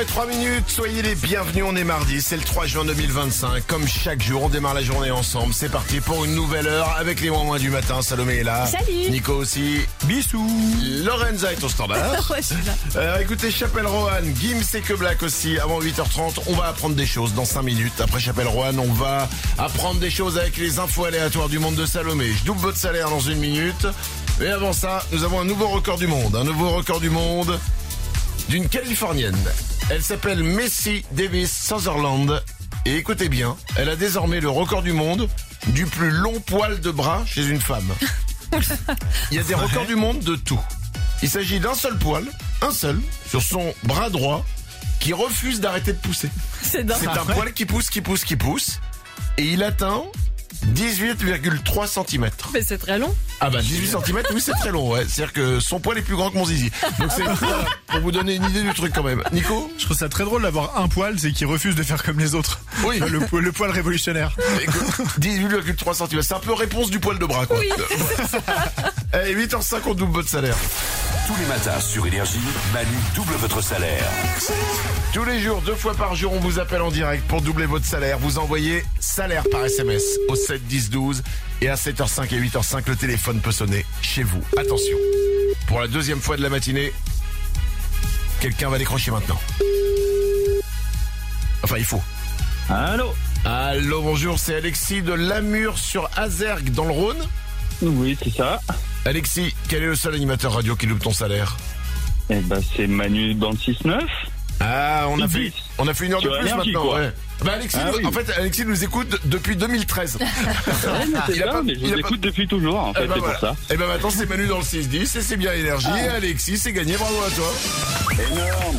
8h03, soyez les bienvenus, on est mardi, c'est le 3 juin 2025. Comme chaque jour, on démarre la journée ensemble. C'est parti pour une nouvelle heure avec les moins du matin. Salomé est là. Salut. Nico aussi. Bisous. Lorenza est au standard. Ouais, je suis là. Écoutez, Chapelle Roanne, Gims et Que Black aussi. Avant 8h30, on va apprendre des choses dans 5 minutes. Après Chapelle Roanne, on va apprendre des choses avec les infos aléatoires du monde de Salomé. Je double votre salaire dans 1 minute. Mais avant ça, nous avons un nouveau record du monde. Un nouveau record du monde d'une Californienne. Elle s'appelle Messi Davis Sutherland. Et écoutez bien, elle a désormais le record du monde du plus long poil de bras chez une femme. Il y a des records du monde de tout. Il s'agit d'un seul poil, un seul, sur son bras droit, qui refuse d'arrêter de pousser. C'est dingue. C'est un poil qui pousse. Et il atteint 18,3 cm. Mais c'est très long. Ah bah 18 cm, oui c'est très long, ouais. C'est-à-dire que son poil est plus grand que mon zizi. Donc c'est voilà, pour vous donner une idée du truc quand même. Nico ? Je trouve ça très drôle d'avoir un poil, c'est qu'il refuse de faire comme les autres. Oui. Le poil révolutionnaire. Écoute, 18,3 cm, c'est un peu réponse du poil de bras quoi. Oui. Allez, 8h05, on double votre salaire. Tous les matins sur Énergie, Manu double votre salaire. Tous les jours, 2 fois par jour, on vous appelle en direct pour doubler votre salaire. Vous envoyez salaire par SMS au 7 10 12 et à 7h05 et 8h05, le téléphone peut sonner chez vous. Attention, pour la 2e fois de la matinée, quelqu'un va décrocher maintenant. Enfin, il faut. Allô? Allô, bonjour, c'est Alexis de Lamure sur Azergues dans le Rhône. Oui, c'est ça. Alexis, quel est le seul animateur radio qui loupe ton salaire? Eh ben, c'est Manu dans le 6-9. Ah, on a fait 1 heure de Sur plus Énergie, maintenant, quoi. ouais. Bah Alexis, Oui. en fait, Alexis nous écoute depuis 2013. Ouais, mais c'est Il a ça, pas- mais je il vous a écoute depuis toujours, en fait, Eh ben c'est voilà. pour ça. Et ben maintenant c'est Manu dans le 6-10 et c'est bien Énergie. Et Alexis, c'est gagné, bravo à toi. Énorme.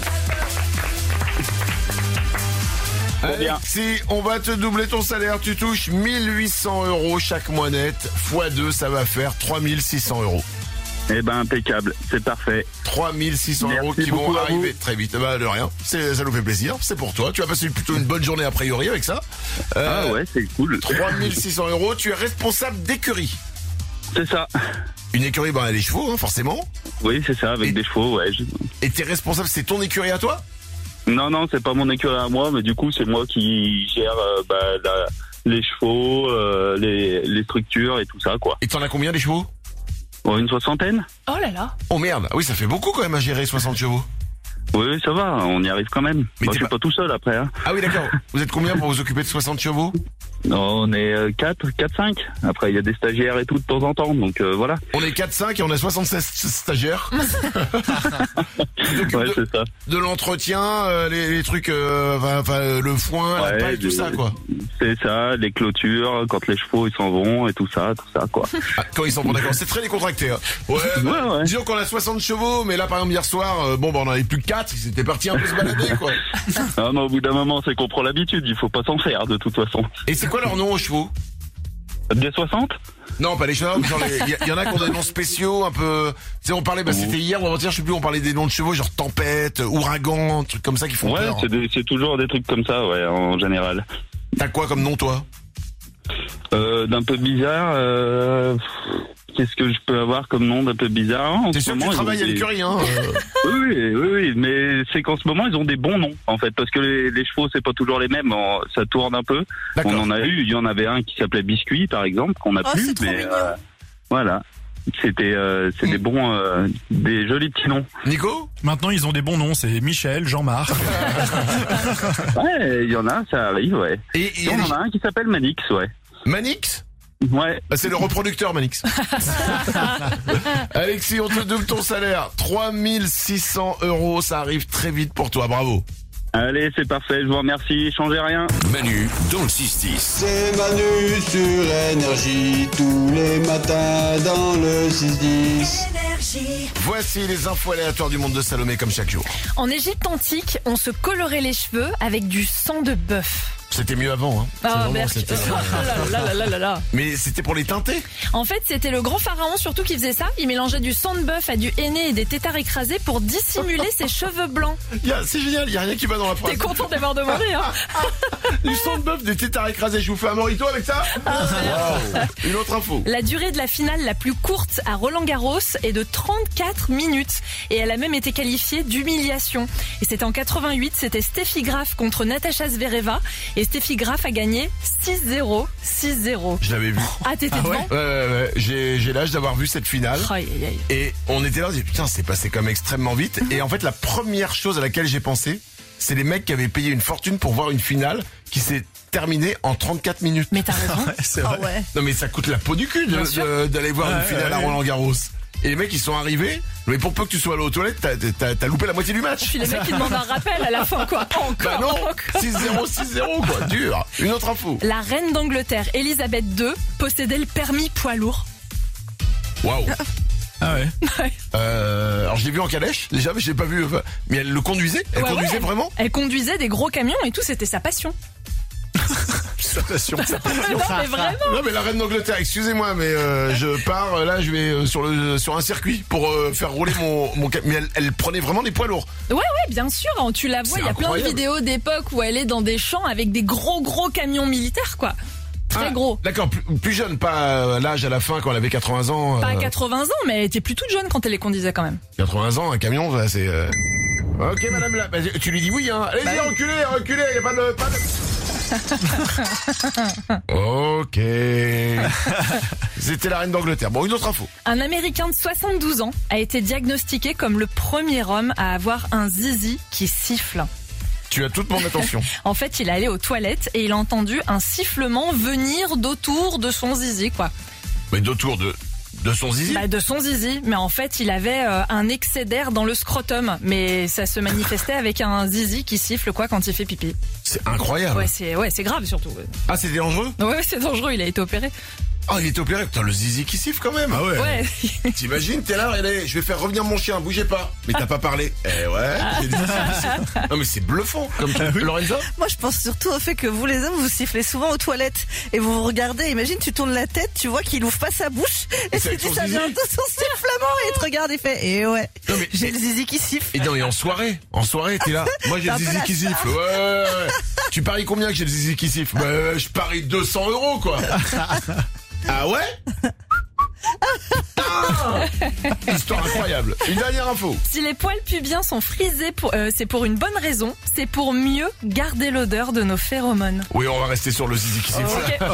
Très bien. Alexis, on va te doubler ton salaire. Tu touches 1800 € chaque mois net. x2, ça va faire 3600 €. Eh ben, impeccable, c'est parfait. 3600 € Merci qui vont beaucoup à arriver vous. très vite. Bah de rien, ça nous fait plaisir, c'est pour toi. Tu as passé plutôt une bonne journée a priori avec ça. Ah ouais, c'est cool. 3600 €, tu es responsable d'écurie. C'est ça. Une écurie, bah les chevaux, hein, forcément. Oui, c'est ça, avec Et- des chevaux, ouais. Et t'es responsable, c'est ton écurie à toi? Non, c'est pas mon écurie à moi, mais du coup, c'est moi qui gère les chevaux, les structures et tout ça, quoi. Et t'en as combien des chevaux? Bon, une 60aine? Oh là là. Oh merde, ah oui ça fait beaucoup quand même à gérer 60 chevaux. Oui, ça va, on y arrive quand même. Mais Moi, t'es je suis pas tout seul après, hein. Ah oui d'accord, vous êtes combien pour vous occuper de 60 chevaux? Non, on est 4-5. Après, il y a des stagiaires et tout de temps en temps, donc voilà. On est 4-5 et on a 76 stagiaires. Tu t'occupes Ouais, c'est ça. de l'entretien, les trucs, le foin, la Ouais, paille, tout ça quoi. C'est ça, les clôtures, quand les chevaux ils s'en vont et tout ça, quoi. Ah, quand ils sont pas d'accord, c'est très décontracté. Hein. Ouais, Ouais. disons qu'on a 60 chevaux, mais là par exemple hier soir, on en avait plus que 4, ils étaient partis un peu se balader quoi. Ah, mais au bout d'un moment, c'est qu'on prend l'habitude, il faut pas s'en faire de toute façon. Et c'est quoi leur nom aux chevaux? Des 60? Non, pas les chevaux, genre il y en a qui ont des noms spéciaux un peu. Tu sais, on parlait, c'était hier ou avant-hier, je sais plus, on parlait des noms de chevaux, genre tempête, ouragan, trucs comme ça qui font Ouais, peur. c'est toujours des trucs comme ça, ouais, en général. T'as quoi comme nom toi? D'un peu bizarre, qu'est-ce que je peux avoir comme nom d'un peu bizarre? En T'es ce sûr que moment, tu ils ont travailles à des- l'écurie, hein? Oui, mais c'est qu'en ce moment, ils ont des bons noms, en fait, parce que les chevaux, c'est pas toujours les mêmes, ça tourne un peu. D'accord. On en a eu, il y en avait un qui s'appelait Biscuit, par exemple, qu'on a Oh, plus, c'est trop mais mignon. voilà. C'était c'est des bons, des jolis petits noms. Nico? Maintenant, ils ont des bons noms, c'est Michel, Jean-Marc. Ouais, il y en a, ça arrive, ouais. Et Il y en a un qui s'appelle Manix, ouais. Manix? Ouais. Bah, c'est le reproducteur Manix. Alexis, on te double ton salaire. 3600 €, ça arrive très vite pour toi, bravo. Allez, c'est parfait, je vous remercie, changez rien. Manu dans le 6-10. C'est Manu sur Énergie, tous les matins dans le 6-10. Voici les infos aléatoires du monde de Salomé comme chaque jour. En Égypte antique, on se colorait les cheveux avec du sang de bœuf. C'était mieux avant, hein. Ah, Vraiment, Berk. c'était- Oh là là là là là. Mais c'était pour les teinter. En fait, c'était le grand pharaon surtout qui faisait ça. Il mélangeait du sang de bœuf à du henné et des têtards écrasés pour dissimuler ses cheveux blancs. C'est génial, il y a rien qui va dans la phrase. T'es content d'avoir demandé, hein? Du sang de bœuf, des tétards écrasés. Je vous fais un morito avec ça. Wow. Une autre info. La durée de la finale la plus courte à Roland-Garros est de 34 minutes. Et elle a même été qualifiée d'humiliation. Et c'était en 88, c'était Steffi Graf contre Natasha Zvereva. Et Steffi Graf a gagné 6-0, 6-0. Je l'avais vu. Ah, t'étais devant? Ouais. J'ai l'âge d'avoir vu cette finale. Aïe, aïe, aïe. Et on était là, on disait putain, c'est passé comme extrêmement vite. Et en fait, la première chose à laquelle j'ai pensé, c'est les mecs qui avaient payé une fortune pour voir une finale qui s'est terminée en 34 minutes. Mais t'as raison. C'est Ah vrai. ouais. Non mais ça coûte la peau du cul Bien sûr. d'aller voir une finale à Roland-Garros. Et les mecs ils sont arrivés, mais pour peu que tu sois allé aux toilettes, t'as loupé la moitié du match. Puis les mecs qui demandent un rappel à la fin, quoi. Encore, Bah non, encore. 6-0, 6-0 quoi, dur. Une autre info. La reine d'Angleterre, Elisabeth II, possédait le permis poids lourd. Waouh. Ah ouais. Alors je l'ai vu en calèche déjà, mais je l'ai pas vu. Mais elle le conduisait. Elle Ouais, conduisait ouais. vraiment. Elle conduisait des gros camions et tout, c'était sa passion. Sa passion. Non, mais vraiment. Non mais la reine d'Angleterre, excusez-moi, mais je pars là, je vais sur un circuit pour faire rouler mon mais elle prenait vraiment des poids lourds. Ouais, bien sûr. Tu la vois, C'est il y a plein de incroyable. vidéos d'époque où elle est dans des champs avec des gros camions militaires, quoi. Très Ah, gros. D'accord, plus jeune, pas l'âge à la fin quand elle avait 80 ans. Pas à 80 ans, mais elle était plus toute jeune quand elle les conduisait quand même. 80 ans, un camion, ça, c'est. Ok, madame là, bah, tu lui dis oui, hein. Allez-y, reculez, y a pas de. Ok. C'était la reine d'Angleterre. Bon, une autre info. Un Américain de 72 ans a été diagnostiqué comme le premier homme à avoir un zizi qui siffle. Tu as toute mon attention. En fait, il est allé aux toilettes et il a entendu un sifflement venir d'autour de son zizi, quoi. Mais d'autour de son zizi. Bah, de son zizi. Mais en fait, il avait un excès d'air dans le scrotum. Mais ça se manifestait avec un zizi qui siffle, quoi, quand il fait pipi. C'est incroyable. Ouais, c'est grave surtout. Ah, c'était dangereux. Ouais, c'est dangereux, il a été opéré. Oh, il était opéré. Putain, le zizi qui siffle quand même. Ah ouais. Ouais. T'imagines, t'es là, je vais faire revenir mon chien, bougez pas. Mais t'as pas parlé. Eh ouais. j'ai des zizi qui sifflent. Non mais c'est bluffant. Comme Lorenza. Moi, je pense surtout au fait que vous, les hommes, vous sifflez souvent aux toilettes et vous vous regardez. Imagine, tu tournes la tête, tu vois qu'il ouvre pas sa bouche et C'est tu avec dis son ça zizi. vient de son sifflement et il te regarde et fait. Et ouais, Non, mais- j'ai le zizi qui siffle. Et non, et en soirée, t'es là. Moi, j'ai T'as le un peu zizi la qui star. siffle. Ouais. Tu paries combien que j'ai le zizi qui siffle? Bah, je parie 200 €, quoi. Ah ouais? Ah, histoire incroyable. Une dernière info. Si les poils pubiens sont frisés, c'est pour une bonne raison. C'est pour mieux garder l'odeur de nos phéromones. Oui, on va rester sur le zizi qui siffle. Ok.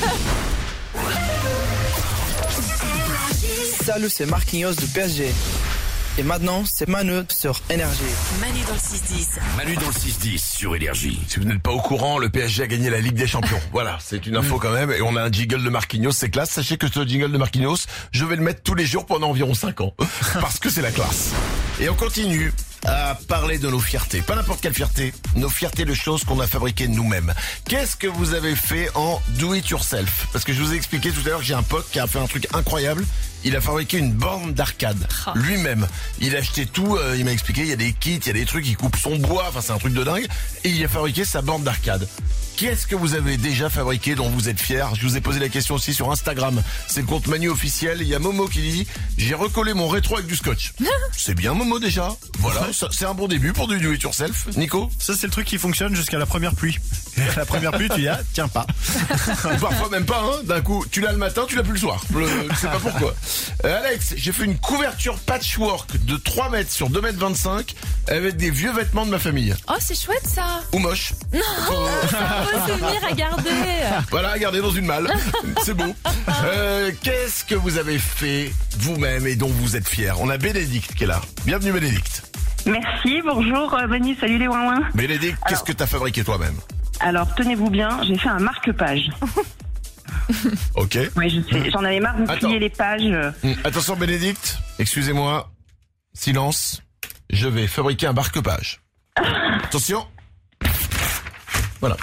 Salut, c'est Marquinhos de PSG. Et maintenant, c'est Manu sur Énergie. Manu dans le 6-10 sur Énergie. Si vous n'êtes pas au courant, le PSG a gagné la Ligue des Champions. Voilà, c'est une info quand même. Et on a un jingle de Marquinhos, c'est classe. Sachez que ce jingle de Marquinhos, je vais le mettre tous les jours pendant environ 5 ans. Parce que c'est la classe. Et on continue à parler de nos fiertés. Pas n'importe quelle fierté. Nos fiertés de choses qu'on a fabriquées nous-mêmes. Qu'est-ce que vous avez fait en do it yourself? Parce que je vous ai expliqué tout à l'heure que j'ai un pote qui a fait un truc incroyable. Il a fabriqué une borne d'arcade lui-même. Il a acheté tout, il m'a expliqué, il y a des kits, il y a des trucs, il coupe son bois, enfin c'est un truc de dingue. Et il a fabriqué sa borne d'arcade. Qu'est-ce que vous avez déjà fabriqué dont vous êtes fier? Je vous ai posé la question aussi sur Instagram. C'est le compte Manu officiel. Il y a Momo qui dit « J'ai recollé mon rétro avec du scotch ». C'est bien Momo déjà. Voilà, c'est un bon début pour du do it yourself. Nico? Ça, c'est le truc qui fonctionne jusqu'à la première pluie. Et à la première pluie, tu dis, ah, tiens pas. Ou parfois même pas, hein. D'un coup, tu l'as le matin, tu l'as plus le soir. Je sais pas pourquoi. Alex, j'ai fait une couverture patchwork de 3 mètres sur 2 mètres 25 avec des vieux vêtements de ma famille. Oh, c'est chouette ça. Ou moche. Beau souvenir à garder. Voilà, regardez dans une malle. C'est beau. Qu'est-ce que vous avez fait vous-même et dont vous êtes fier? On a Bénédicte qui est là. Bienvenue Bénédicte. Merci, bonjour Manu, salut les ouin-ouin. Bénédicte, qu'est-ce que t'as fabriqué toi-même? Alors tenez-vous bien, j'ai fait un marque-page. Ok. Oui, je sais, j'en avais marre de Attends. plier les pages. Attention Bénédicte, excusez-moi. Silence. Je vais fabriquer un marque-page. Attention. Voilà.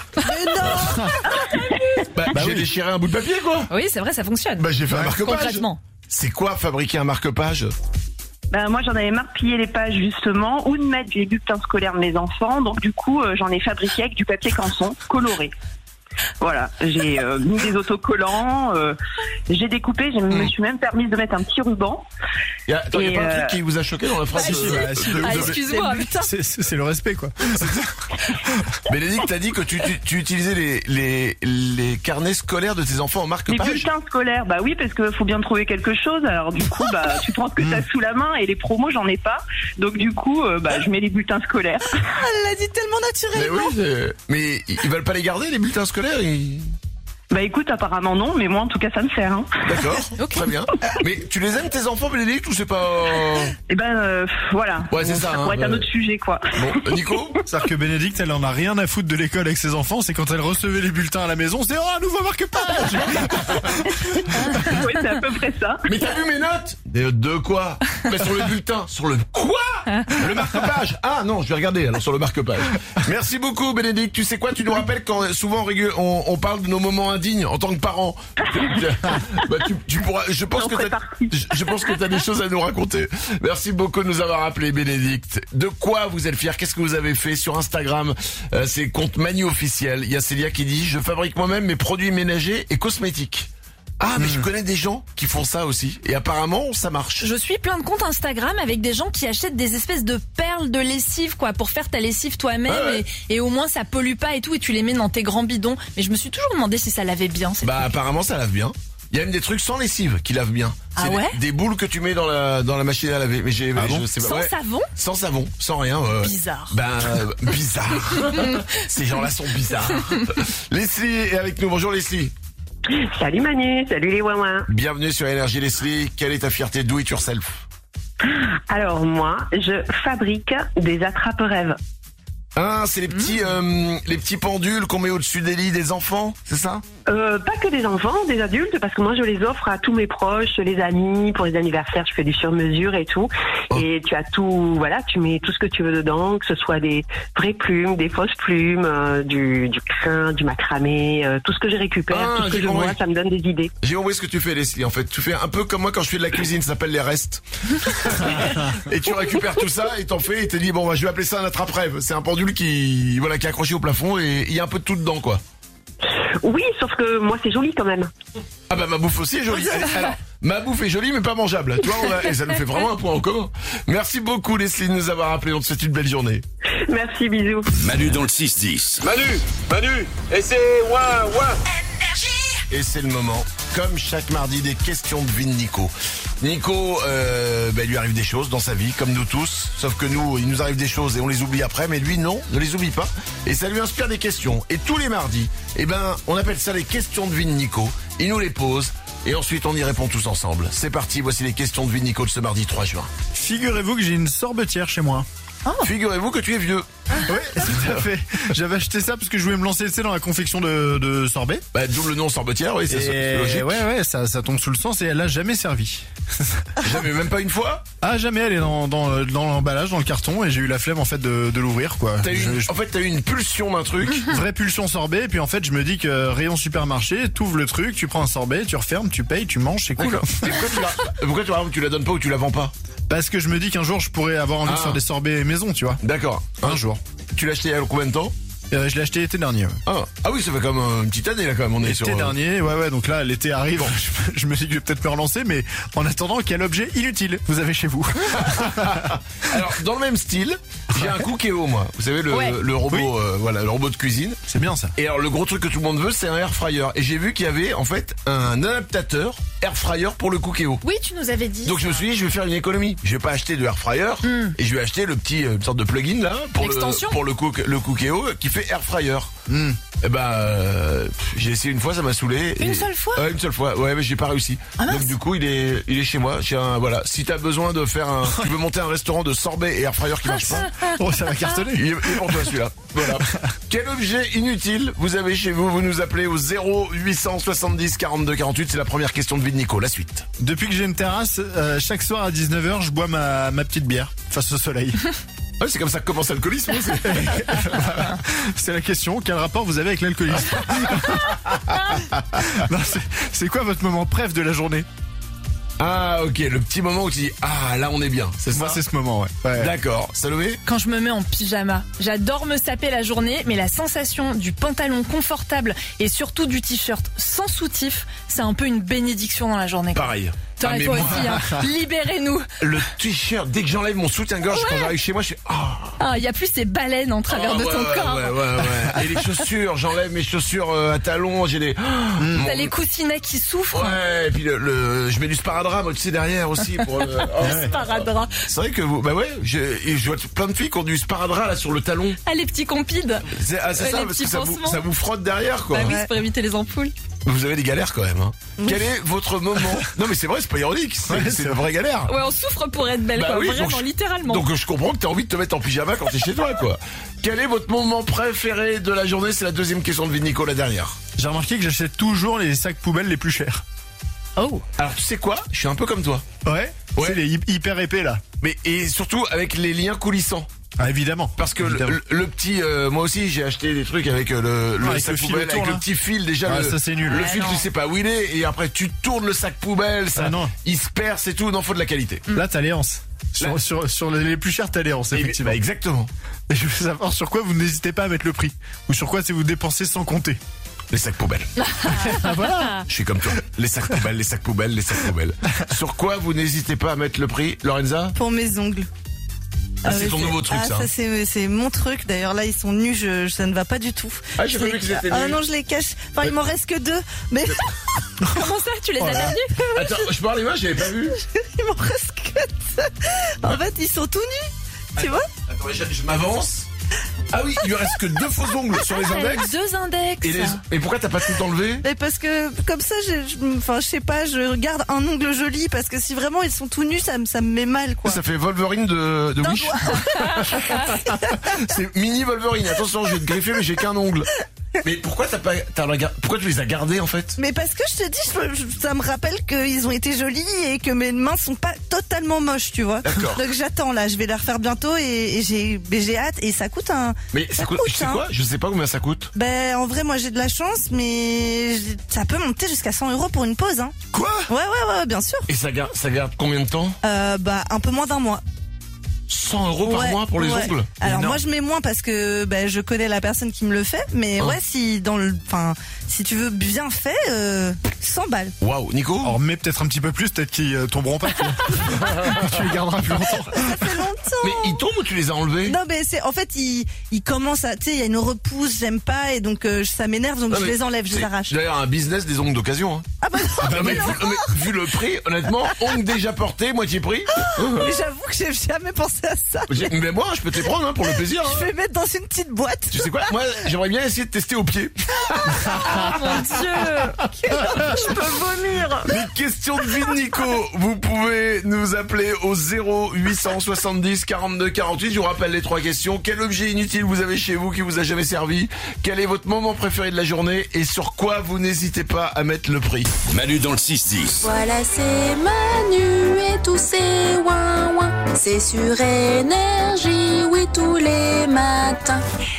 J'ai oui. déchiré un bout de papier quoi. Oui, c'est vrai, ça fonctionne. J'ai fait un marque-page. Concrètement. C'est quoi fabriquer un marque-page? Ben, moi j'en avais marre de plier les pages justement, ou de mettre les bulletins scolaires de mes enfants, donc du coup j'en ai fabriqué avec du papier canson coloré. Voilà, j'ai mis des autocollants, j'ai découpé, je me suis même permise de mettre un petit ruban. Il y a pas un truc qui vous a choqué dans la phrase Excuse-moi, putain. C'est le respect, quoi. Bénédicte, t'as dit que tu utilisais les carnets scolaires de tes enfants en Les marque-page. bulletins scolaires, bah oui, parce qu'il faut bien trouver quelque chose. Alors du coup, bah tu prends ce que t'as sous la main et les promos, j'en ai pas. Donc du coup, je mets les bulletins scolaires. Elle l'a dit tellement Mais naturellement. oui, mais ils veulent pas les garder, les bulletins scolaires Bah écoute, apparemment non, mais moi en tout cas ça me sert. Hein. D'accord, très bien. Mais tu les aimes tes enfants, Bénédicte, ou c'est pas... Et voilà. Ouais, c'est ça, pourrait être un autre sujet, quoi. Bon, Nico? C'est-à-dire que Bénédicte, elle en a rien à foutre de l'école avec ses enfants, c'est quand elle recevait les bulletins à la maison, c'est un nouveau marque-page. Oui, c'est à peu près ça. Mais t'as vu mes notes? De quoi? Mais sur le bulletin. Sur le quoi? Le marque-page. Ah non, je vais regarder alors sur le marque-page. Merci beaucoup, Bénédicte. Tu sais quoi? Tu nous rappelles quand souvent on parle de nos moments indignes en tant que parents. Bah, tu pourras. Je pense que t'as des choses à nous raconter. Merci beaucoup de nous avoir appelé, Bénédicte. De quoi vous êtes fiers? Qu'est-ce que vous avez fait sur Instagram? C'est compte Manu officiel. Il y a Célia qui dit: je fabrique moi-même mes produits ménagers et cosmétiques. Ah, mais je connais des gens qui font ça aussi. Et apparemment, ça marche. Je suis plein de comptes Instagram avec des gens qui achètent des espèces de perles de lessive, quoi, pour faire ta lessive toi-même. Ouais. Et au moins ça pollue pas et tout, et tu les mets dans tes grands bidons. Mais je me suis toujours demandé si ça lavait bien. Bah, apparemment, ça lave bien. Il y a même des trucs sans lessive qui lavent bien. Ah C'est ouais? des boules que tu mets dans la machine à laver. Mais je sais pas. Sans Ouais. savon? Sans savon, sans rien. Bizarre. Bizarre. Ces gens-là sont bizarres. Leslie est avec nous. Bonjour Leslie. Salut Manu, salut les ouin-ouin. Bienvenue sur Énergie Leslie. Quelle est ta fierté do it yourself? Alors moi, je fabrique des attrape-rêves. Ah, c'est les petits pendules qu'on met au-dessus des lits des enfants, c'est ça? Pas que des enfants, des adultes, parce que moi je les offre à tous mes proches, les amis, pour les anniversaires, je fais du sur-mesure et tout. Oh. Et tu as tout, voilà, tu mets tout ce que tu veux dedans, que ce soit des vraies plumes, des fausses plumes, du crin, du macramé, tout ce que je récupère, tout ce que je vois, ça me donne des idées. J'ai compris ce que tu fais, Leslie, en fait. Tu fais un peu comme moi quand je fais de la cuisine, ça s'appelle les restes. Et tu récupères tout ça et t'en fais et t'es dit, bon, bah, je vais appeler ça un attrape-rêve. C'est un pendule qui est accroché au plafond et il y a un peu de tout dedans, quoi. Oui, sauf que moi c'est joli quand même. Ah bah ma bouffe aussi est jolie. Alors, ma bouffe est jolie mais pas mangeable. Tu vois, et ça nous fait vraiment un point en commun. Merci beaucoup Leslie de nous avoir appelé. On te souhaite une belle journée. Merci, bisous. Manu dans le 6-10. Manu, et c'est ouin. Et c'est le moment, comme chaque mardi, des questions de vie de Nico. Nico, il lui arrive des choses dans sa vie, comme nous tous. Sauf que nous, il nous arrive des choses et on les oublie après. Mais lui, non, ne les oublie pas. Et ça lui inspire des questions. Et tous les mardis, on appelle ça les questions de vie de Nico. Il nous les pose. Et ensuite, on y répond tous ensemble. C'est parti, voici les questions de vie de Nico de ce mardi 3 juin. Figurez-vous que j'ai une sorbetière chez moi. Figurez-vous que tu es vieux. Oui, tout à fait. J'avais acheté ça parce que je voulais me lancer dans la confection de sorbet. Bah, d'où le nom sorbetière, oui, c'est logique. Ouais, ça tombe sous le sens et elle a jamais servi. Jamais, même pas une fois? Ah, jamais, elle est dans l'emballage, dans le carton et j'ai eu la flemme en fait de l'ouvrir, quoi. En fait, t'as eu une pulsion d'un truc. Vraie pulsion sorbet, et puis en fait, je me dis que rayon supermarché, t'ouvres le truc, tu prends un sorbet, tu refermes, tu payes, tu manges, c'est cool. Et pourquoi tu la donnes pas ou tu la vends pas? Parce que je me dis qu'un jour, je pourrais avoir envie de faire des sorbets maison, tu vois. D'accord. Un jour. Tu l'as acheté il y a combien de temps? Je l'ai acheté l'été dernier. Ouais. Ah oui, ça fait comme une petite année là quand même. On est sur l'été dernier, ouais. Donc là, l'été arrive. Je me dis que je vais peut-être me relancer, mais en attendant, quel objet inutile vous avez chez vous? Alors, dans le même style, j'ai un Cookéo, moi. Vous savez, le robot, le robot de cuisine. C'est bien ça. Et alors, le gros truc que tout le monde veut, c'est un air fryer. Et j'ai vu qu'il y avait en fait un adaptateur air fryer pour le Cookéo. Oui, tu nous avais dit. Donc je me suis dit, je vais faire une économie. Je vais pas acheter de air fryer et je vais acheter le petit une sorte de plugin là pour le Cookéo qui fait air fryer. Et j'ai essayé une fois, ça m'a saoulé. Une seule fois? Une seule fois. Ouais, mais j'ai pas réussi. Donc du coup, il est chez moi. Voilà. Si t'as besoin de faire tu veux monter un restaurant de sorbet et air fryer qui marche pas. Oh, ça va cartonner. Il est pour toi celui-là. Voilà. Quel objet inutile vous avez chez vous? Vous nous appelez au 0870 42 48. C'est la première question de vie de Nico. La suite. Depuis que j'ai une terrasse, chaque soir à 19h, je bois ma petite bière face au soleil. Ouais, c'est comme ça que commence l'alcoolisme. C'est la question. Quel rapport vous avez avec l'alcoolisme? Non, c'est quoi votre moment préf de la journée? Ah, ok, le petit moment où tu dis, ah, là, on est bien, c'est ça? Moi, c'est ce moment, ouais. D'accord. Salomé? Quand je me mets en pyjama, j'adore me saper la journée, mais la sensation du pantalon confortable et surtout du t-shirt sans soutif, c'est un peu une bénédiction dans la journée. Pareil. Toi, Ah, mais toi moi- aussi, hein. Libérez-nous. Le t-shirt, dès que j'enlève mon soutien-gorge, quand j'arrive chez moi, je fais, Ah, il y a plus ces baleines en travers de ton corps. Ouais. Et les chaussures, j'enlève mes chaussures à talons, j'ai des... T'as les coussinets qui souffrent. Ouais, et puis je mets du sparadrap, moi, tu sais, derrière aussi. Pour, Sparadrap. C'est vrai que vous, bah ouais, je vois plein de filles qui ont du sparadrap là sur le talon. Ah, les petits compides. C'est Ouais, ça, les parce petits que pansements. ça vous frotte derrière, quoi. Bah oui, c'est pour éviter les ampoules. Vous avez des galères quand même, hein. Quel est votre moment? Non, mais c'est vrai, c'est pas ironique, c'est une vraie galère. Ouais, on souffre pour être belle, Bah quoi. oui, Vraiment, donc littéralement. Donc je comprends que t'as envie de te mettre en pyjama quand t'es chez toi, quoi. Quel est votre moment préféré de la journée? C'est la deuxième question de Nico, la dernière. J'ai remarqué que j'achète toujours les sacs poubelles les plus chers. Oh. Alors tu sais quoi? Je suis un peu comme toi. Ouais. C'est les hyper épais là. Mais et surtout avec les liens coulissants. Ah, évidemment. Parce que Évidemment. le petit, moi aussi j'ai acheté des trucs avec le avec sac le fil poubelle, autour, avec là. le petit fil déjà. Ah, ça, c'est nul. Le Ah, fil, non. tu sais pas où il est, et après tu tournes le sac poubelle, ça, Ah, non. il se perce et tout. Non, faut de la qualité. Là, t'as Léance. Là- Sur les plus chers, t'as Léance, effectivement. Bah, exactement. Et je veux savoir sur quoi vous n'hésitez pas à mettre le prix. Ou sur quoi c'est vous dépensez sans compter. Les sacs poubelles. Ah voilà. Je suis comme toi. Les sacs poubelles, les sacs poubelles, les sacs poubelles. Sur quoi vous n'hésitez pas à mettre le prix, Lorenza? Pour mes ongles. Ah, c'est ouais, ton nouveau truc, ça. ça c'est mon truc. D'ailleurs là ils sont nus, ça ne va pas du tout. Ah, j'ai Je pas les vu qu'ils étaient Ah nus. non, je les cache. Enfin, il m'en reste que 2, mais Comment ça? Tu les as perdus? Attends, je parle les mains, j'avais pas vu. il m'en reste que 2. En fait, ils sont tout nus. Tu vois? Attends, je m'avance. Ah oui, il lui reste que 2 faux ongles sur les Avec index. 2 index. Et pourquoi t'as pas tout enlevé? Mais parce que comme ça, enfin, je sais pas, je regarde un ongle joli parce que si vraiment ils sont tout nus, ça me met mal quoi. Ça fait Wolverine de Wish. C'est mini Wolverine. Attention, je vais te griffer, mais j'ai qu'un ongle. Mais pourquoi pourquoi tu les as gardés en fait? Mais parce que je te dis, ça me rappelle qu'ils ont été jolis et que mes mains sont pas totalement moches, tu vois. D'accord. Donc j'attends là, je vais les refaire bientôt et j'ai hâte et ça coûte un. Mais ça coûte, tu sais quoi? Je sais pas combien ça coûte. Ben en vrai moi j'ai de la chance, mais ça peut monter jusqu'à 100 € pour une pause, hein. Quoi? Ouais, bien sûr. Et ça garde combien de temps? Bah un peu moins d'1 mois. 100 € par Ouais, mois pour les ouais. ongles? Alors Énorme. moi je mets moins parce que je connais la personne qui me le fait, mais Hein. ouais si tu veux bien fait, 100 balles. Waouh, Nico? Alors, mets peut-être un petit peu plus, peut-être qu'ils tomberont pas. Tu les garderas plus longtemps. Ça fait longtemps. Mais ils tombent ou tu les as enlevés? Non mais c'est en fait il commence à, tu sais, il y a une repousse, j'aime pas et donc ça m'énerve donc Non, je mais les enlève, je les c'est arrache. D'ailleurs un business des ongles d'occasion, hein. Ah bah non, Non, mais vu le prix, honnêtement, ongles déjà portés, moitié prix. mais j'avoue que j'ai jamais pensé à ça. Mais moi, je peux te les prendre hein, pour le plaisir. Je Hein. vais les mettre dans une petite boîte. Tu sais quoi? Moi, j'aimerais bien essayer de tester au pied. Oh mon Dieu. Je peux vomir. Les questions de vie de Nico, vous pouvez nous appeler au 0870 42 48. Je vous rappelle les 3 questions. Quel objet inutile vous avez chez vous qui vous a jamais servi? Quel est votre moment préféré de la journée? Et sur quoi vous n'hésitez pas à mettre le prix? Manu dans le 6-10. Voilà, c'est Manu et tous ses ouin-ouin. C'est sur Énergie, oui, tous les matins.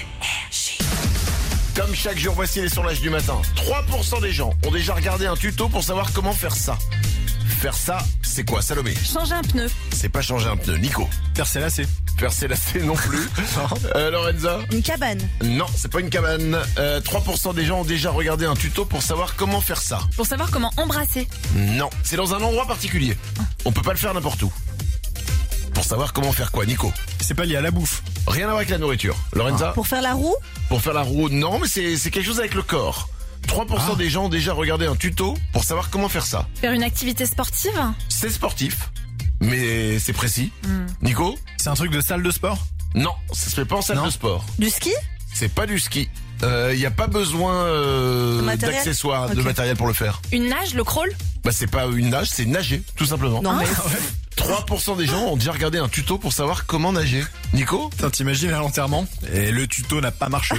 Comme chaque jour, voici les sondages du matin. 3% des gens ont déjà regardé un tuto pour savoir comment faire ça. Faire ça, c'est quoi, Salomé? Changer un pneu. C'est pas changer un pneu. Nico? Faire c'est lacé. Faire ses lacets non plus. Lorenza? Une cabane. Non, c'est pas une cabane. 3% des gens ont déjà regardé un tuto pour savoir comment faire ça. Pour savoir comment embrasser. Non, c'est dans un endroit particulier. On peut pas le faire n'importe où. Pour savoir comment faire quoi, Nico? C'est pas lié à la bouffe. Rien à voir avec la nourriture. Lorenza? Pour faire la roue. Pour faire la roue, non, mais c'est quelque chose avec le corps. 3% des gens ont déjà regardé un tuto pour savoir comment faire ça. Faire une activité sportive. C'est sportif, mais c'est précis. Nico? C'est un truc de salle de sport. Non, ça se fait pas en salle Non. de sport. Du ski. C'est pas du ski. Il n'y a pas besoin matériel d'accessoires, de Ok. matériel pour le faire. Une nage, le crawl. Bah c'est pas une nage, c'est nager, tout simplement. Non mais 3% des gens ont déjà regardé un tuto pour savoir comment nager. Nico? Putain, t'imagines à l'enterrement et le tuto n'a pas marché.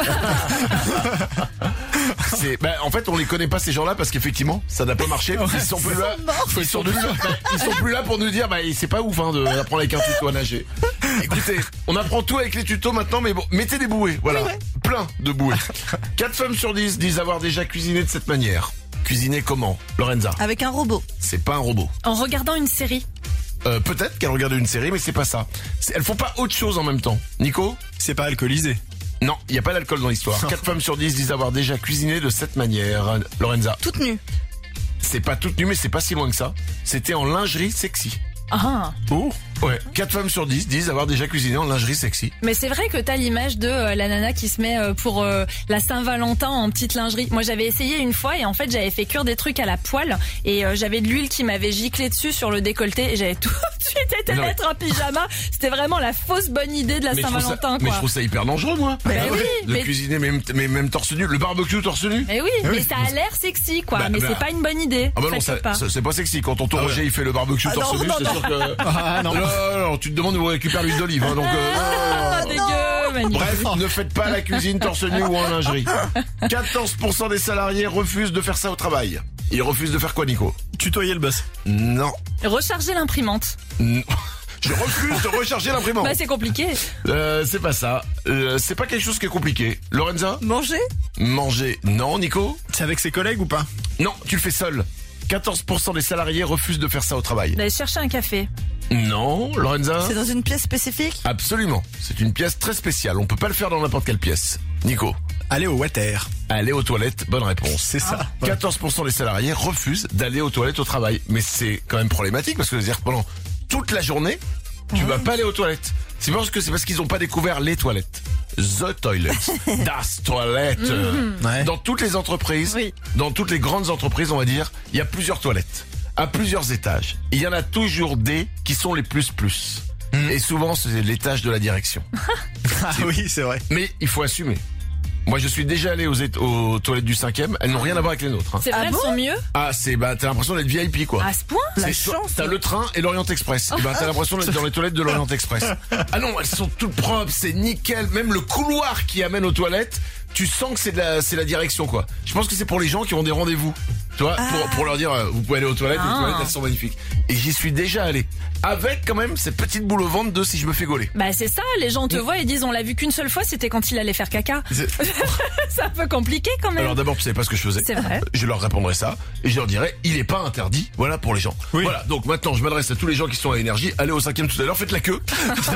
En fait, on les connaît pas ces gens-là parce qu'effectivement, ça n'a pas marché. Ils sont plus là. Ils sont plus là pour nous dire, c'est pas ouf, hein, d'apprendre avec un tuto à nager. Écoutez, on apprend tout avec les tutos maintenant, mais bon, mettez des bouées, voilà. Plein de bouées. 4 femmes sur 10 disent avoir déjà cuisiné de cette manière. Cuisiner comment, Lorenza? Avec un robot. C'est pas un robot. En regardant une série. Peut-être qu'elle regarde une série, mais c'est pas ça. Elles font pas autre chose en même temps. Nico? C'est pas alcoolisé. Non, il y a pas d'alcool dans l'histoire. 4 femmes sur 10 disent avoir déjà cuisiné de cette manière. Lorenza? Toute nue. C'est pas toute nue, mais c'est pas si loin que ça. C'était en lingerie sexy. Ah. Oh. Ouais, 4 femmes sur 10 disent avoir déjà cuisiné en lingerie sexy. Mais c'est vrai que t'as l'image de la nana qui se met pour la Saint-Valentin en petite lingerie. Moi j'avais essayé une fois et en fait j'avais fait cuire des trucs à la poêle et j'avais de l'huile qui m'avait giclé dessus sur le décolleté et j'avais tout de suite été mettre un pyjama. C'était vraiment la fausse bonne idée de la Saint-Valentin. Mais je trouve ça hyper dangereux moi. Oui, de cuisiner même torse nu, le barbecue torse nu. Mais oui, mais ça a l'air sexy quoi, mais c'est pas une bonne idée. Ah bah non, c'est pas sexy quand ton Roger il fait le barbecue torse nu, c'est sûr que non, tu te demandes où on récupère l'huile d'olive hein, donc dégueu, bref, ne faites pas la cuisine torse nu ou en lingerie. 14% des salariés refusent de faire ça au travail. Ils refusent de faire quoi, Nico? Tutoyer le boss. Non. Recharger l'imprimante. Non. Je refuse de recharger l'imprimante. Bah c'est compliqué. C'est pas ça. C'est pas quelque chose qui est compliqué. Lorenza? Manger. Non, Nico? C'est avec ses collègues ou pas? Non, tu le fais seul. 14% des salariés refusent de faire ça au travail. D'aller chercher un café. Non, Lorenza? C'est dans une pièce spécifique? Absolument. C'est une pièce très spéciale. On peut pas le faire dans n'importe quelle pièce. Nico? Aller au water. Aller aux toilettes, bonne réponse. C'est ça. 14% des salariés refusent d'aller aux toilettes au travail. Mais c'est quand même problématique parce que c'est-à-dire que pendant toute la journée, tu vas pas aller aux toilettes. C'est parce qu'ils ont pas découvert les toilettes. The toilet. Das Toilette. Dans toutes les entreprises, dans toutes les grandes entreprises, on va dire, il y a plusieurs toilettes. À plusieurs étages. Il y en a toujours des qui sont les plus. Et souvent, c'est l'étage de la direction. Oui, c'est vrai. Mais il faut assumer. Moi, je suis déjà allé aux toilettes du 5e. Elles n'ont rien à voir avec les nôtres. Hein. C'est vrai, elles sont mieux? Ah, t'as l'impression d'être VIP, quoi. À ce point? La chance. T'as le train et l'Orient Express. Et t'as l'impression d'être dans les toilettes de l'Orient Express. Ah non, elles sont toutes propres, c'est nickel. Même le couloir qui amène aux toilettes, tu sens que c'est la direction, quoi. Je pense que c'est pour les gens qui ont des rendez-vous. Tu vois, pour leur dire, vous pouvez aller aux toilettes, les toilettes, elles sont magnifiques. Et j'y suis déjà allé. Avec, quand même, cette petite boule au ventre de si je me fais gauler. Bah, c'est ça, les gens te voient et disent, on l'a vu qu'une seule fois, c'était quand il allait faire caca. C'est un peu compliqué, quand même. Alors d'abord, tu savais pas ce que je faisais. C'est vrai. Je leur répondrais ça, et je leur dirais, il est pas interdit, voilà, pour les gens. Oui. Voilà, donc maintenant, je m'adresse à tous les gens qui sont à Énergie. Allez au 5e tout à l'heure, faites la queue.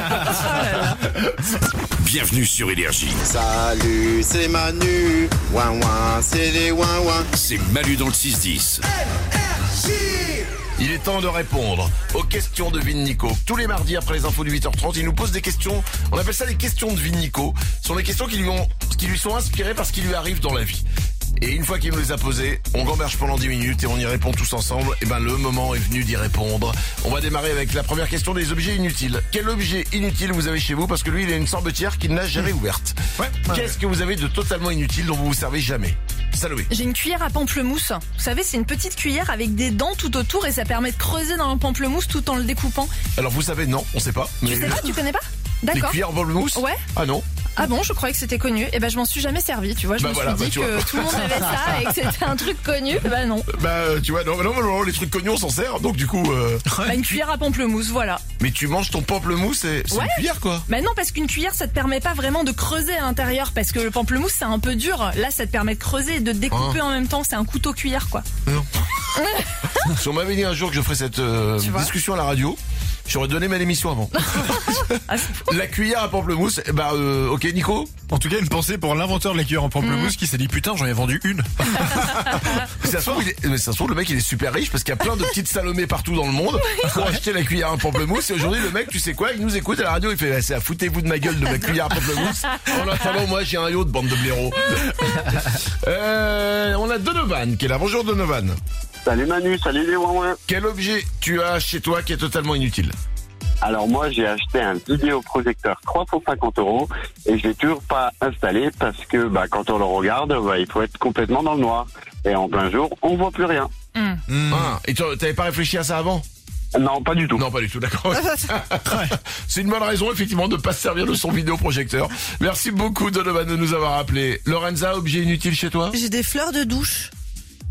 Bienvenue sur Énergie. Salut, c'est Manu. Ouin ouin, c'est les ouin ouin. C'est Manu dans le 6-10. Il est temps de répondre aux questions de Vin Nico. Tous les mardis après les infos du 8h30, il nous pose des questions. On appelle ça les questions de Vin Nico. Ce sont des questions qui lui sont inspirées par ce qui lui arrive dans la vie. Et une fois qu'il nous les a posées, on gamberge pendant 10 minutes et on y répond tous ensemble. Et ben le moment est venu d'y répondre. On va démarrer avec la première question des objets inutiles. Quel objet inutile vous avez chez vous? Parce que lui, il a une sorbetière qu'il n'a jamais ouverte. Qu'est-ce que vous avez de totalement inutile dont vous vous servez jamais? Salomé. J'ai une cuillère à pamplemousse. Vous savez, c'est une petite cuillère avec des dents tout autour et ça permet de creuser dans le pamplemousse tout en le découpant. Alors vous savez, non, on sait pas. Tu sais pas, tu connais pas? Les D'accord. cuillères en pamplemousse? Ouais. Ah non. Ah bon, je croyais que c'était connu. Et ben je m'en suis jamais servi, tu vois. Je me suis dit que tout le monde avait ça et que c'était un truc connu. Bah non. Tu vois, non, les trucs connus on s'en sert. Donc du coup. Une cuillère à pamplemousse, voilà. Mais tu manges ton pamplemousse, c'est une cuillère quoi. Bah non, parce qu'une cuillère ça te permet pas vraiment de creuser à l'intérieur parce que le pamplemousse c'est un peu dur. Là ça te permet de creuser et de découper en même temps. C'est un couteau cuillère quoi. Non. Si on m'avait dit un jour que je ferais cette discussion à la radio, j'aurais donné ma démission avant. La cuillère à pamplemousse, ok Nico. En tout cas, une pensée pour l'inventeur de la cuillère en pamplemousse qui s'est dit putain, j'en ai vendu une. Ça se trouve, le mec il est super riche parce qu'il y a plein de petites Salomé partout dans le monde pour acheter la cuillère à pamplemousse. Et aujourd'hui, le mec, tu sais quoi, il nous écoute à la radio, il fait c'est foutez-vous de ma gueule de ma cuillère à pamplemousse. En attendant, moi j'ai un yacht, bande de blaireaux. On a Donovan qui est là. Bonjour Donovan. Salut Manu, salut les ouin. Quel objet tu as chez toi qui est totalement inutile? Alors moi j'ai acheté un vidéoprojecteur 350 € et je l'ai toujours pas installé parce que quand on le regarde, il faut être complètement dans le noir. Et en plein jour, on voit plus rien. Ah, et t'avais pas réfléchi à ça avant? Non, pas du tout. Non, pas du tout, d'accord. C'est une bonne raison, effectivement, de pas se servir de son vidéoprojecteur. Merci beaucoup, Donovan, de nous avoir appelé. Lorenza, objet inutile chez toi? J'ai des fleurs de douche.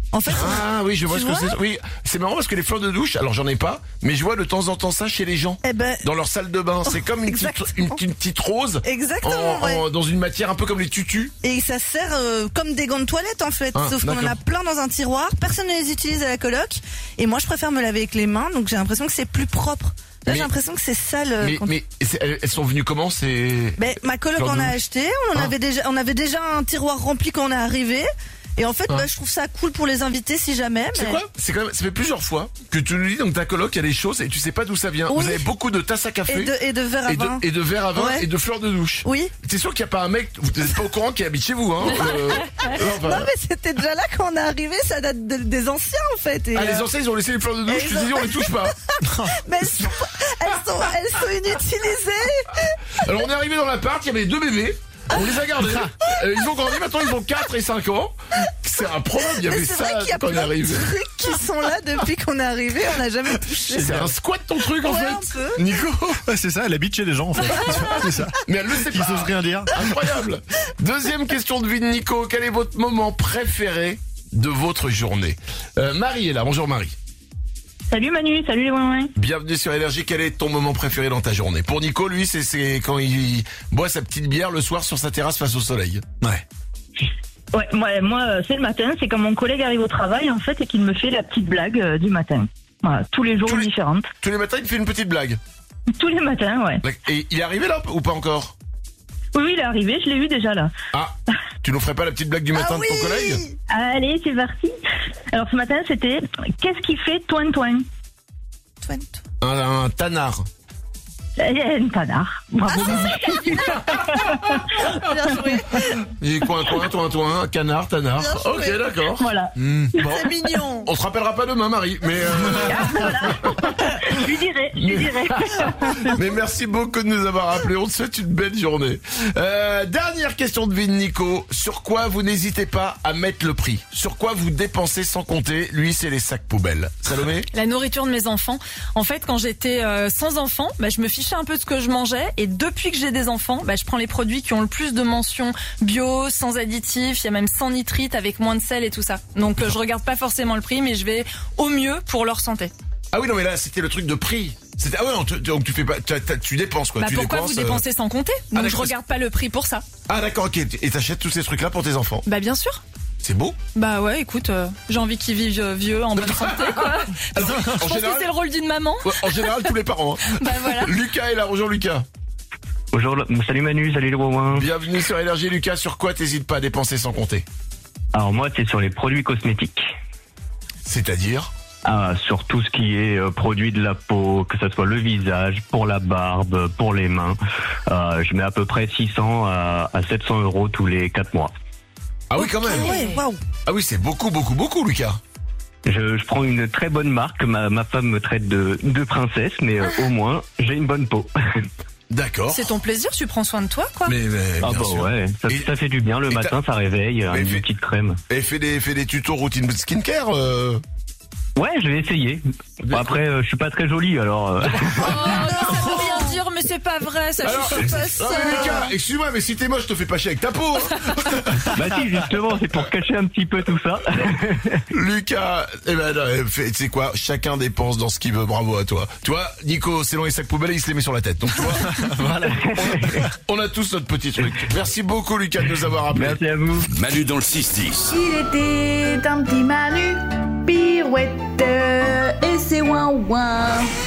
En fait, Ah oui, je vois Tu ce que vois c'est. Oui, c'est marrant parce que les fleurs de douche, alors j'en ai pas, mais je vois de temps en temps ça chez les gens. eh ben, Dans leur salle de bain, c'est comme une petite rose exactement, ouais. dans une matière un peu comme les tutus. Et ça sert comme des gants de toilette en fait. Ah, Sauf qu'on en a d'accord. plein dans un tiroir. Personne ne les utilise à la coloc. Et moi, je préfère me laver avec les mains. Donc j'ai l'impression que c'est plus propre. Là, j'ai l'impression que c'est sale. Mais elles sont venues comment Ma coloc Fleurs de en a douche. acheté. On avait déjà un tiroir rempli quand on est arrivé. Et en fait, je trouve ça cool pour les invités si jamais. C'est quoi? C'est quand même, ça fait plusieurs fois que tu nous dis donc ta coloc il y a des choses et tu sais pas d'où ça vient. Oui. Vous avez beaucoup de tasses à café Et de verre à vin. et de verre à vin Ouais. et de fleurs de douche. Oui. T'es sûr qu'il n'y a pas un mec, vous n'êtes pas au courant qui habite chez vous, hein Non mais c'était déjà là quand on est arrivé. Ça date des anciens en fait. Et, les anciens ils ont laissé les fleurs de douche. et Tu ils te dis ont- on les touche pas. mais elles sont inutilisées. Alors on est arrivé dans l'appart, il y avait 2 bébés. On les a gardés. Ils ont grandi, maintenant ils ont 4 et 5 ans. C'est un problème, il y Mais avait c'est ça vrai qu'il y a quand on est plein de arrivé. trucs qui sont là depuis qu'on est arrivé. On n'a jamais touché. C'est un squat ton truc en Ouais, fait. un peu. Nico. Ouais, c'est ça, elle habite chez les gens en fait. C'est ça. Mais elle le sait Ils pas. osent rien dire. Incroyable. Deuxième question de vie de Nico. Quel est votre moment préféré de votre journée? Marie est là. Bonjour Marie. Salut Manu, salut les ouin. Bienvenue sur Énergie. Quel est ton moment préféré dans ta journée? Pour Nico, lui, c'est quand il boit sa petite bière le soir sur sa terrasse face au soleil. Ouais. Ouais, moi c'est le matin, c'est quand mon collègue arrive au travail en fait et qu'il me fait la petite blague du matin. Voilà, tous les jours différentes. Tous les matins, il te fait une petite blague. Tous les matins, ouais. Et il est arrivé là ou pas encore? Oui, il est arrivé, je l'ai eu déjà là. Ah, tu nous ferais pas la petite blague du matin de ton collègue? Allez, c'est parti. Alors ce matin c'était qu'est-ce qui fait toin toin? Un tanard. Un canard. Bravo. Bien joué. Et coin, canard, tanard. Bien joué. Ok, d'accord. Voilà. Bon. C'est mignon. On se rappellera pas demain, Marie, mais Je lui dirai. mais merci beaucoup de nous avoir appelés. On te souhaite une belle journée. Dernière question de vie de Nico. Sur quoi vous n'hésitez pas à mettre le prix? Sur quoi vous dépensez sans compter? Lui, c'est les sacs poubelles. Salomé? La nourriture de mes enfants. En fait, quand j'étais sans enfants, je me fichais un peu de ce que je mangeais. Et depuis que j'ai des enfants, je prends les produits qui ont le plus de mentions bio, sans additifs. Il y a même sans nitrite, avec moins de sel et tout ça. Donc je regarde pas forcément le prix, mais je vais au mieux pour leur santé. Ah oui, non, mais là, c'était le truc de prix. C'était, ah ouais, non, donc tu fais pas, tu dépenses quoi. Tu Pourquoi dépenses, vous dépensez sans compter? Donc je d'accord. regarde pas le prix pour ça. Ah d'accord, ok. Et t'achètes tous ces trucs-là pour tes enfants? Bien sûr. C'est beau. Bah ouais, écoute, j'ai envie qu'ils vivent vieux, en bonne santé, quoi. Alors, Je pense général, que c'est le rôle d'une maman. ouais, en général, tous les parents. Hein. Voilà. Lucas est là. Bonjour Lucas. Bonjour, salut Manu, salut les ouin. Bienvenue sur Énergie. Lucas, sur quoi t'hésites pas à dépenser sans compter? Alors moi, c'est sur les produits cosmétiques. C'est-à-dire? Sur tout ce qui est produit de la peau, que ce soit le visage, pour la barbe, pour les mains. Je mets à peu près 600 à 700 euros tous les 4 mois. Ah oui, quand même. Ouais, waouh. Ah oui, c'est beaucoup, Lucas. Je prends une très bonne marque. Ma femme me traite de princesse, mais au moins, j'ai une bonne peau. D'accord. C'est ton plaisir, tu prends soin de toi, quoi. Mais bien sûr. Ouais, ça fait du bien le matin, ça réveille, une petite crème. Et fais des tutos routine skincare. Ouais, je vais essayer. Bon, après, je suis pas très joli, alors. Ça veut rien dire, mais c'est pas vrai, ça suffit pas ça. Non mais Lucas, excuse-moi, mais si t'es moche, je te fais pas chier avec ta peau. Bah si, justement, c'est pour cacher un petit peu tout ça. Lucas, tu sais quoi, chacun dépense dans ce qu'il veut, bravo à toi. Tu vois, Nico, c'est long les sacs poubelles, il se les met sur la tête. Donc tu vois, voilà. On a tous notre petit truc. Merci beaucoup Lucas de nous avoir appelé. Merci à vous. Manu dans le 6-10. Il était un petit Manu, pirouette, et c'est ouin ouin.